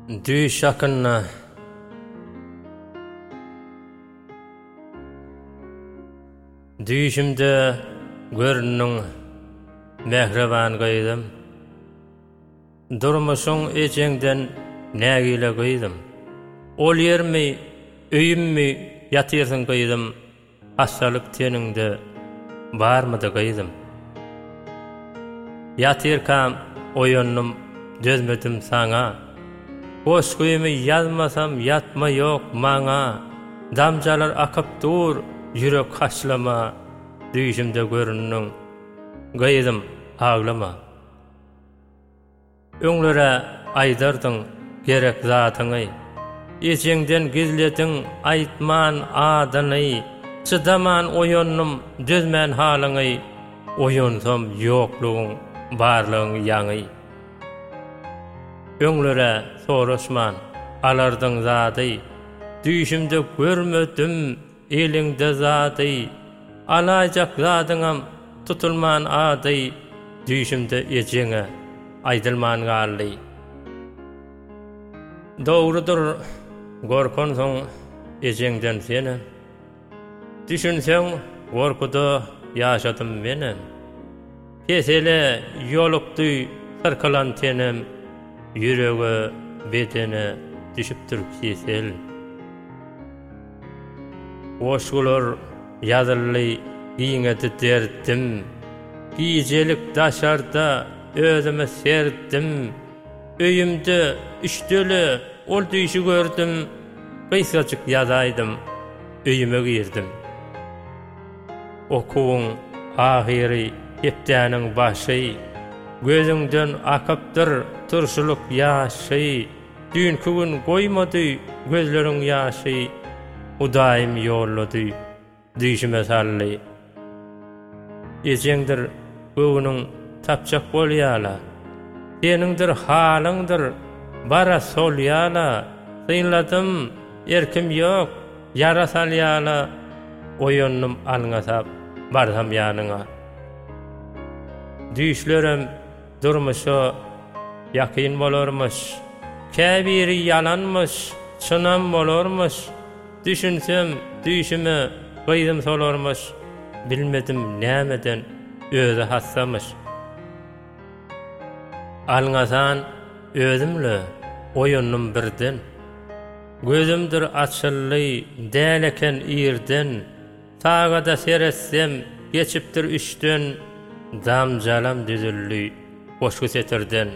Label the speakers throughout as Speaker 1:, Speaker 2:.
Speaker 1: Düş yakınna Düşümde görünün mehreban gıydım. Durmuşun eçeğden nägile gıydım. Ol yermi, öyümmi yatırsın gıydım. Hastalık teninde barmıdı gıydım. Yatırkam oyunum dözmedim sana. Boş kuyumu yazmasam yatma yok mana. Damcalar akıp dur, yürek haşlama. Düşümde görünün gıydım ağlama. Öňlere aýdardın gerek zatyny. Eçeňden gizledin aýtman adany. Çıdaman oyunum dözmän halyňy. Oyunsam ýoklugyň barlygyň ýaňy. Öňlere soraşman alardyň zady. Düşümde görmedim eliňde zady. Alajak zadyňam tutulman ady. Düşümde eçeňe aýdylman galdy. Dogrudur gorkonsoň eçeňden seni. Düşünseň gorkuda ýaşadym meni. Kesele ýolukdy sırkalan tenem. Ýürege bedene düşüpdir kesel. Oşgular ýazylly giňeti derdim. Gijelik daşarda özüme serdim. Öýümde üçdeli ol düýşi gördüm. Gysgaçyk ýazaýdym, öýüme girdim. Okuň ahyry hepdäniň başy. Gözüňden akıpdyr turşuluk ýaşy. Dünkü gün goýmady gözleriň ýaşy. Udaýym ýollady düýşime sally. Eçeňdir göwüniň tapjak bolýala. Seniňdir halyňdyr bara solýala. Syňladym erkim ýok ýara salýala. Oyunum alňasap barsam ýanyňa. Düýşlerim durmuşa ýakyn bolarmyş. Käbiri ýalanmyş, çynam bolarmyş. Düşünsem düýşime gıydım solarmyş. Bilmedim nämeden özü hassamyş. Alňasan özümle oyunum birden. Gözümdir açylly däleken ýerden. Sagada seretsem geçipdir üçden. Damjalam düzülly boşgu setirden.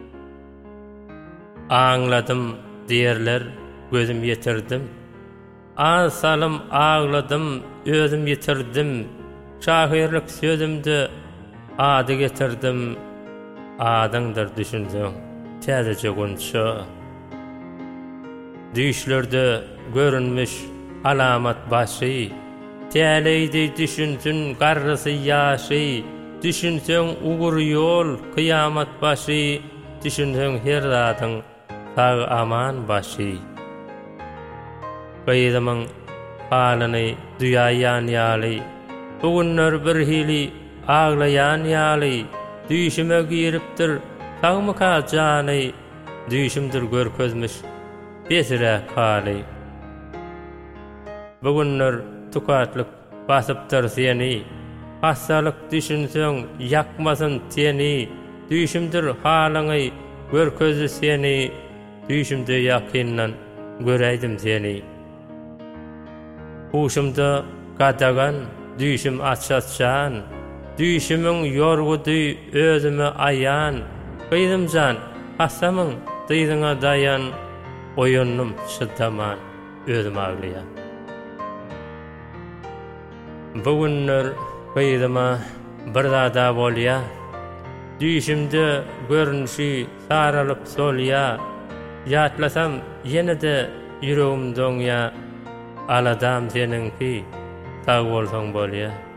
Speaker 1: Aňladym diýerler gözüm ýetirdim. Ansalym ağladım özüm ýetirdim. Şahyrlyk sözümde ady getirdim. Adyňdyr düşünseň täzece gonşa. Düýşlerde görünmüş alamat başy. Täleýdi düşünsün garrysy ýaşy. Düşünseň ugur ýol kıyamat başy. Düşünseň her zadyň sag aman başy. Gıydymaň halyny duýaýan ýaly. Bugünler bir hili aglaýan ýaly. Düýşime giripdir sagmyka jany. Düýşimdir görkezmiş besirä haly. Bugünler tukatlyk basypdyr seni. Hastalyk düşünseň ýakmasyn teni. Düýşimdir halyňy görkezli seni. Düýşimde ýakynlan göräýdim seni. Huşumda gadagan düýşüm açatşan. Düýşümiň ýorgudy özüme aýan. Gydymjan hasamyň dyýdyňa dayan. Oyunum şytaman özüm aglaýan. Bugünler gıydyma bir zada bolýa. Düýşümde görünşi saralyp solýa. Ýatlasam ýene-de ýüregim doňýa. Aladam seniňki sag bolsaň bolýa.